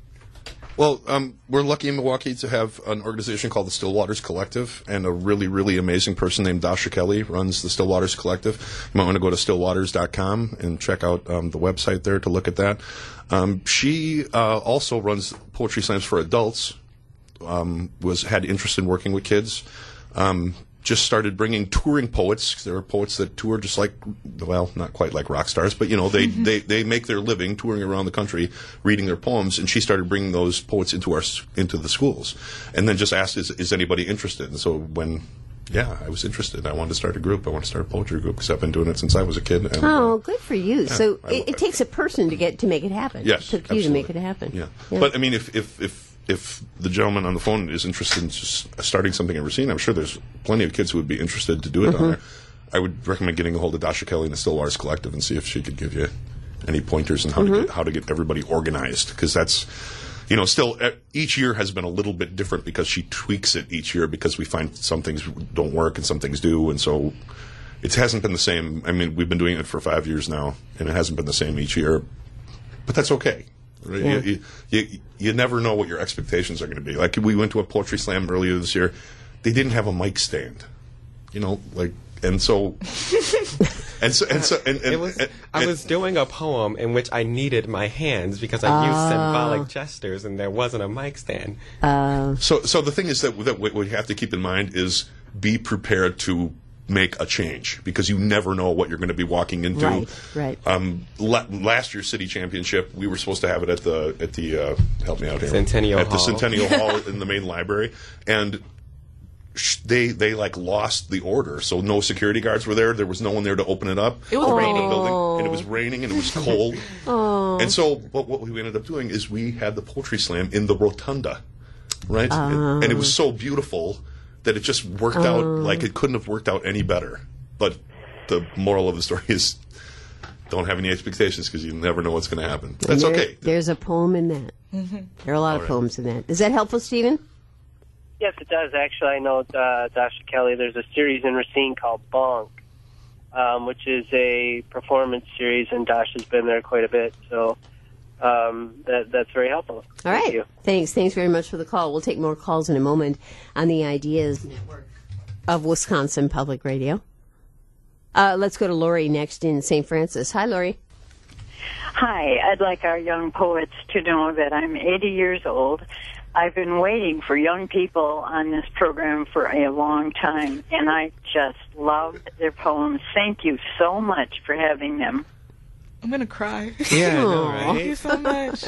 Well, um, we're lucky in Milwaukee to have an organization called the Stillwaters Collective, and a really, really amazing person named Dasha Kelly runs the Stillwaters Collective. You might want to go to stillwaters dot com and check out um, the website there to look at that. Um, she uh, also runs poetry slams for adults, um, was had interest in working with kids. Um, just started bringing touring poets. There are poets that tour just like, well, not quite like rock stars, but, you know, they, mm-hmm. they, they make their living touring around the country reading their poems, and she started bringing those poets into our into the schools, and then just asked, is, is anybody interested? And so when, yeah, I was interested. I wanted to start a group. I want to start a poetry group because I've been doing it since I was a kid. And, oh, uh, good for you. Yeah, so I, it, it takes a person to get to make it happen. Yes, It took absolutely. you to make it happen. Yeah. yeah. But, I mean, if, if, if If the gentleman on the phone is interested in just starting something in Racine, I'm sure there's plenty of kids who would be interested to do it mm-hmm. down there. I would recommend getting a hold of Dasha Kelly and the Stillwaters Collective and see if she could give you any pointers on how mm-hmm. to get how to get everybody organized. Because that's, you know, still each year has been a little bit different because she tweaks it each year because we find some things don't work and some things do, and so it hasn't been the same. I mean, we've been doing it for five years now, and it hasn't been the same each year, but that's okay. Right? Yeah. You, you, you, you never know what your expectations are going to be. Like, we went to a poetry slam earlier this year. They didn't have a mic stand, you know, like, and so, and so, and so, and, and, it was, and, I and, was doing a poem in which I needed my hands because I used uh, symbolic gestures, and there wasn't a mic stand. Uh, so, so the thing is that, that what you have to keep in mind is be prepared to make a change, because you never know what you're going to be walking into. Right, right. Um, la- last year's city championship, we were supposed to have it at the at the uh, help me out here Centennial at Hall. the Centennial Hall in the main library, and sh- they they like lost the order, so no security guards were there. There was no one there to open it up. It was around raining. the building, and it was raining, and it was cold. oh. And so, what, what we ended up doing is we had the poetry slam in the rotunda. right? Oh. And, and it was so beautiful that it just worked Oh. out like it couldn't have worked out any better. But the moral of the story is don't have any expectations because you never know what's going to happen. That's There- okay. There's a poem in that. There are a lot of All right. poems in that. Is that helpful, Stephen? Yes, it does. Actually, I know, uh, Doctor Kelly, there's a series in Racine called Bonk, um, which is a performance series, and Dash has been there quite a bit. So um, that that's very helpful. All Thank right. you. Thanks. Thanks very much for the call. We'll take more calls in a moment on the Ideas Network of Wisconsin Public Radio. Uh, let's go to Lori next in Saint Francis. Hi, Lori. Hi, I'd like our young poets to know that I'm eighty years old. I've been waiting for young people on this program for a long time, and I just love their poems. Thank you so much for having them. I'm gonna cry. Yeah, I know, Aw. Thank you right? so much.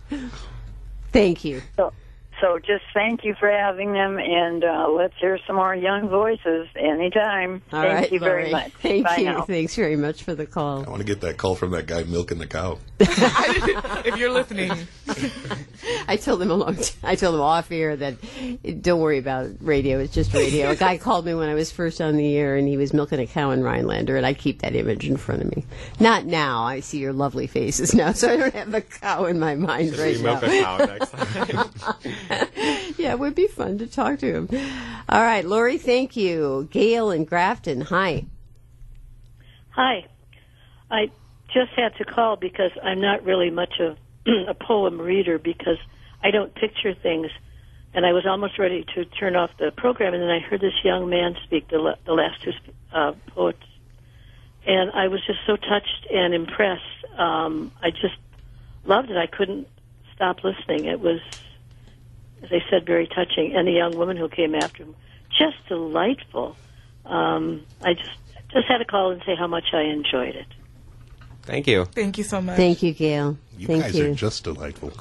Thank you. So, so just thank you for having them, and uh, let's hear some more young voices anytime. All thank right, you Lori. very much. Thank Bye you. now. Thanks very much for the call. I want to get that call from that guy milking the cow. If you're listening, I told them a long t- I told them off air that don't worry about radio. It's just radio. A guy called me when I was first on the air, and he was milking a cow in Rhinelander, and I keep that image in front of me. Not now. I see your lovely faces now, so I don't have a cow in my mind right We now. milk a cow next time. Yeah, it would be fun to talk to him. All right, Lori, thank you. Gail in Grafton, hi. Hi. I just had to call because I'm not really much of a poem reader because I don't picture things. And I was almost ready to turn off the program, and then I heard this young man speak, the, la- the last two uh, poets. And I was just so touched and impressed. Um, I just loved it. I couldn't stop listening. It was, as I said, very touching. And the young woman who came after him, just delightful. Um, I just just had to call and say how much I enjoyed it. Thank you. thank you so much. Thank you, Gail. You thank guys you. are just delightful.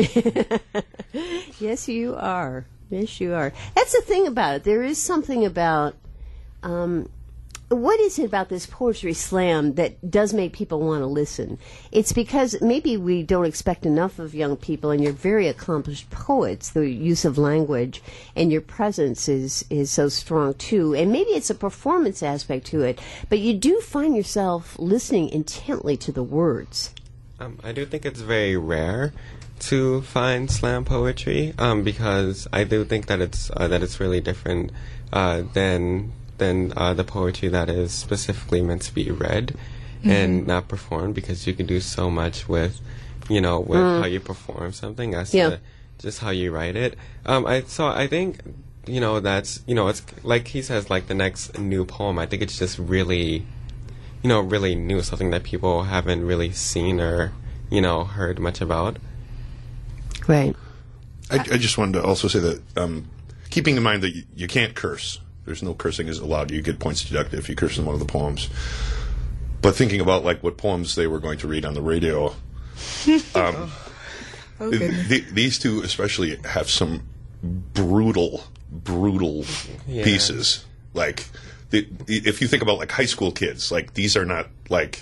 Yes, you are. Yes, you are. That's the thing about it. There is something about um, what is it about this poetry slam that does make people want to listen? It's because maybe we don't expect enough of young people, and you're very accomplished poets. The use of language and your presence is is so strong too. And maybe it's a performance aspect to it, but you do find yourself listening intently to the words. Um, I do think it's very rare to find slam poetry um, because I do think that it's uh, that it's really different uh, than than uh, the poetry that is specifically meant to be read mm-hmm. and not performed, because you can do so much with, you know, with mm. how you perform something as yeah. to just how you write it. Um, I so I think, you know, that's, you know, it's like he says, like the next new poem. I think it's just really, you know, really new, something that people haven't really seen or, you know, heard much about. Right. I, I just wanted to also say that um, keeping in mind that you, you can't curse. There's no cursing is allowed. You get points deducted if you curse in one of the poems. But thinking about like what poems they were going to read on the radio, um, Oh, th- th- these two especially have some brutal, brutal Yeah. pieces. Like the, if you think about like high school kids, like these are not like,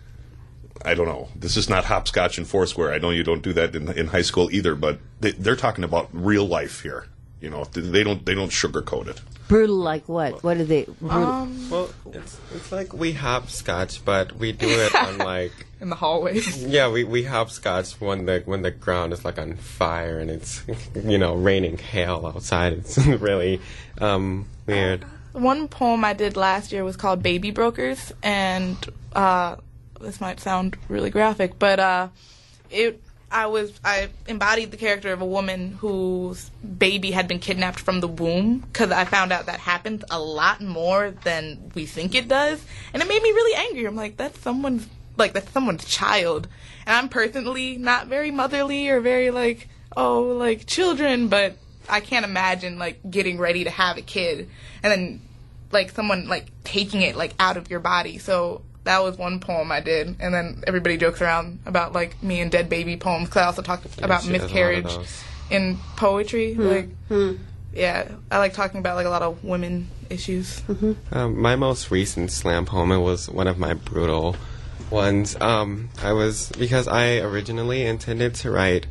I don't know. This is not hopscotch and foursquare. I know you don't do that in, in high school either, but they, they're talking about real life here. You know, they don't they don't sugarcoat it. Brutal like what? What are they? Brutal? Um, Well, it's it's like we hopscotch, but we do it on like in the hallways. yeah, we we hopscotch when the when the ground is like on fire and it's, you know, raining hail outside. It's really um, weird. One poem I did last year was called Baby Brokers, and uh, this might sound really graphic, but uh, it I was I embodied the character of a woman whose baby had been kidnapped from the womb, because I found out that happens a lot more than we think it does, and it made me really angry. I'm like, that's someone's like that's someone's child, and I'm personally not very motherly or very like oh like children, but I can't imagine like getting ready to have a kid and then like someone like taking it like out of your body. So that was one poem I did, and then everybody jokes around about like me and dead baby poems, because I also talk Yeah, about she has a lot of miscarriage those. in poetry. Hmm. Like, Hmm. yeah, I like talking about like a lot of women issues. Mm-hmm. Um, my most recent slam poem, it was one of my brutal ones. Um, I was because I originally intended to write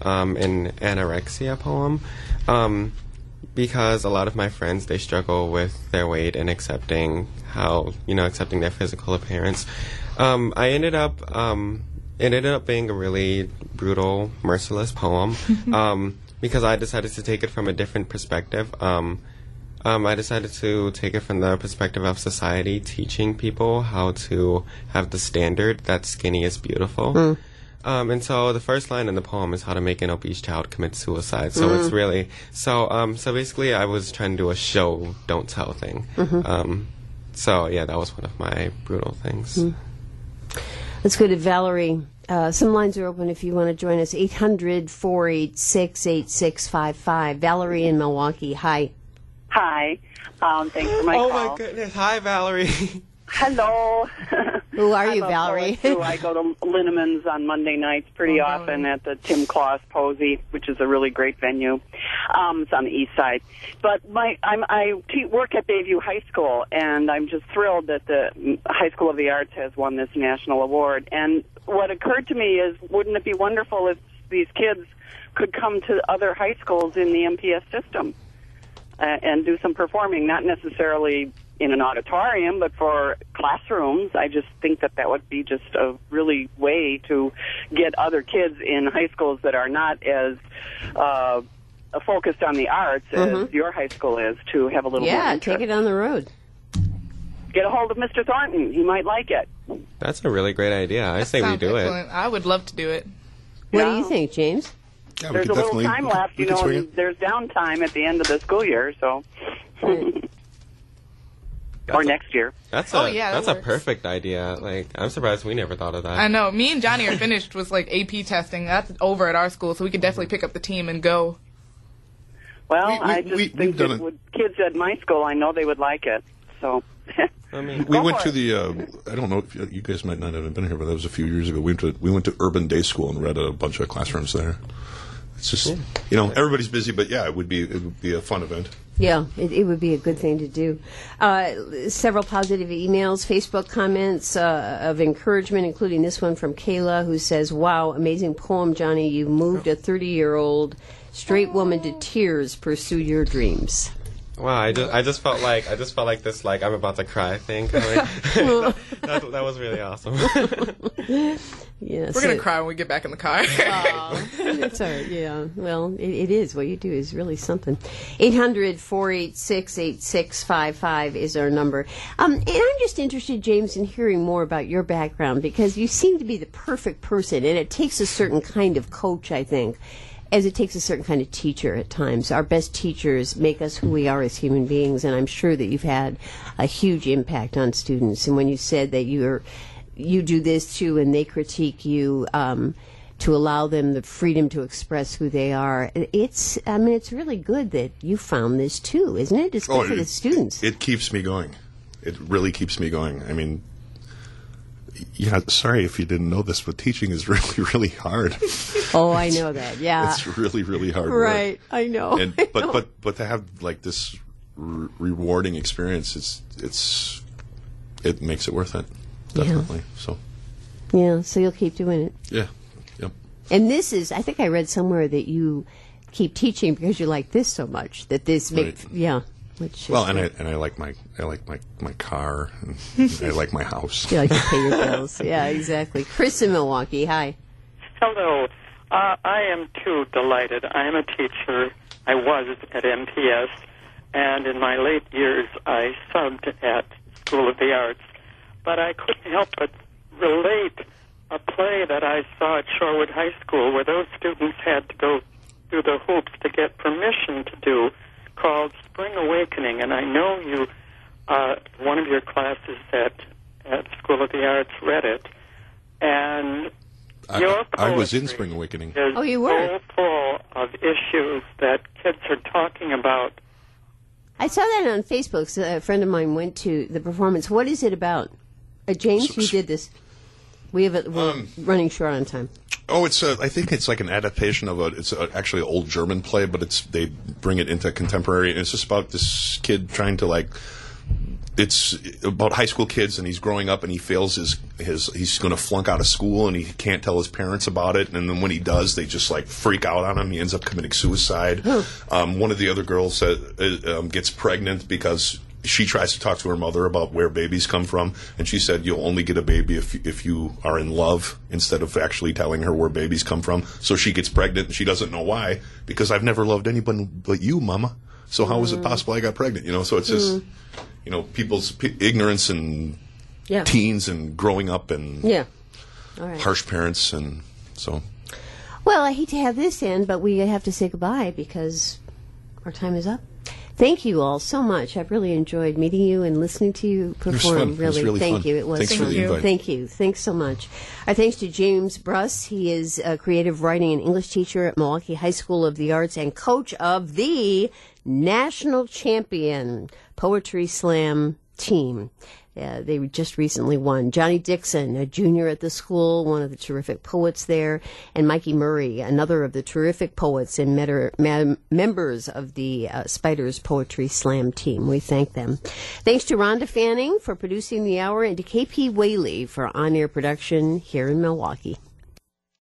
um, an anorexia poem. Um, because a lot of my friends, they struggle with their weight and accepting how, you know, accepting their physical appearance. Um, I ended up, um, it ended up being a really brutal, merciless poem, um, because I decided to take it from a different perspective. Um, um, I decided to take it from the perspective of society, teaching people how to have the standard that skinny is beautiful. Mm. Um, and so the first line in the poem is how to make an obese child commit suicide. So mm. it's really, so, um, so basically I was trying to do a show, don't tell thing. Mm-hmm. Um, so yeah, that was one of my brutal things. Mm. Let's go to Valerie. Uh, some lines are open if you want to join us. eight hundred, four eight six, eight six five five. Valerie in Milwaukee. Hi. Hi. Um, thanks for my oh call. Oh my goodness. Hi, Valerie. Hello. Who are you, I'm Valerie? I go to Linneman's on Monday nights pretty oh, often at the Tim Claus Posey, which is a really great venue. Um, it's on the east side. But my I'm, I te- work at Bayview High School, and I'm just thrilled that the High School of the Arts has won this national award. And what occurred to me is, wouldn't it be wonderful if these kids could come to other high schools in the M P S system uh, and do some performing, not necessarily in an auditorium, but for classrooms. I just think that that would be just a really way to get other kids in high schools that are not as uh, focused on the arts mm-hmm. as your high school is to have a little yeah, more interest. Yeah, take it on the road. Get a hold of Mister Thornton. He might like it. That's a really great idea. I that say we do excellent. it. I would love to do it. What yeah. do you think, James? Yeah, there's a little time left, you know, and there's downtime at the end of the school year, so... Right. Or a, next year. That's a oh, yeah, that that's works. a perfect idea. Like, I'm surprised we never thought of that. I know. Me and Johnny are finished with like A P testing. That's over at our school, so we could definitely pick up the team and go. Well, we, we, I just we, think that with kids at my school, I know they would like it. So. I mean, we went to it. the. Uh, I don't know if you, you guys might not have been here, but that was a few years ago. We went to we went to Urban Day School and read a bunch of classrooms there. It's just yeah. you know everybody's busy, but yeah, it would be it would be a fun event. Yeah, it, it would be a good thing to do. Uh, several positive emails, Facebook comments uh, of encouragement, including this one from Kayla, who says, "Wow, amazing poem, Johnny. You moved a thirty-year-old straight woman to tears. Pursue your dreams." Wow, I just I just felt like I just felt like this like I'm about to cry thing. that, that was really awesome. Yeah, we're so, gonna cry when we get back in the car. uh, that's all right. Yeah, well, it, it is. What you do is really something. eight hundred, four eight six, eight six five five is our number. Um, and I'm just interested, James, in hearing more about your background, because you seem to be the perfect person, and it takes a certain kind of coach, I think, as it takes a certain kind of teacher at times. Our best teachers make us who we are as human beings, and I'm sure that you've had a huge impact on students. And when you said that you're you do this too, and they critique you um, to allow them the freedom to express who they are, it's I mean it's really good that you found this too, isn't it? It's good oh, for it, the students. It, it keeps me going. It really keeps me going. I mean, yeah, sorry if you didn't know this, but teaching is really, really hard. Oh, I know that. Yeah, it's really, really hard. Right, work. I know. And, I but know. but but to have like this re- rewarding experience, it's it's it makes it worth it. Definitely. Yeah. So. Yeah. So you'll keep doing it. Yeah. Yep. And this is, I think I read somewhere that you keep teaching because you like this so much that this makes, right. yeah. Which well, and I and I like my I like my my car. And I like my house. You like to pay your bills. Yeah, exactly. Chris in Milwaukee. Hi. Hello. Uh, I am too delighted. I am a teacher. I was at M P S, and in my late years, I subbed at School of the Arts. But I couldn't help but relate a play that I saw at Shorewood High School where those students had to go through the hoops to get permission to do, called Spring Awakening. And I know you, uh, one of your classes at, at School of the Arts read it. And I, your I was in Spring Awakening. Is oh, you were? so full of issues that kids are talking about. I saw that on Facebook. So a friend of mine went to the performance. What is it about? Uh, James, you did this. We have a, we're um, running short on time. Oh, it's a, I think it's like an adaptation of a. It's a, actually an old German play, but it's they bring it into contemporary, and it's just about this kid trying to like it's about high school kids, and he's growing up, and he fails his his. He's going to flunk out of school, and he can't tell his parents about it. And then when he does, they just like freak out on him. He ends up committing suicide. um, one of the other girls uh, um, gets pregnant because she tries to talk to her mother about where babies come from, and she said, "You'll only get a baby if if you are in love," instead of actually telling her where babies come from. So she gets pregnant, and she doesn't know why, because I've never loved anyone but you, Mama. So how is it possible I got pregnant? You know, so it's just, mm. you know, people's p- ignorance and yeah. teens and growing up and yeah. All right. harsh parents, and so. Well, I hate to have this end, but we have to say goodbye because our time is up. Thank you all so much. I've really enjoyed meeting you and listening to you perform. It was fun. Really, it was really thank fun. you. It was Thanks fun. for the invite. Thank you. Thanks so much. Our thanks to James Bruss. He is a creative writing and English teacher at Milwaukee High School of the Arts and coach of the national champion Poetry Slam team. Uh, they just recently won. Johnny Dixon, a junior at the school, one of the terrific poets there, and Mikey Murray, another of the terrific poets and meter, ma- members of the uh, Spiders Poetry Slam team. We thank them. Thanks to Rhonda Fanning for producing the hour and to K P Whaley for on-air production here in Milwaukee.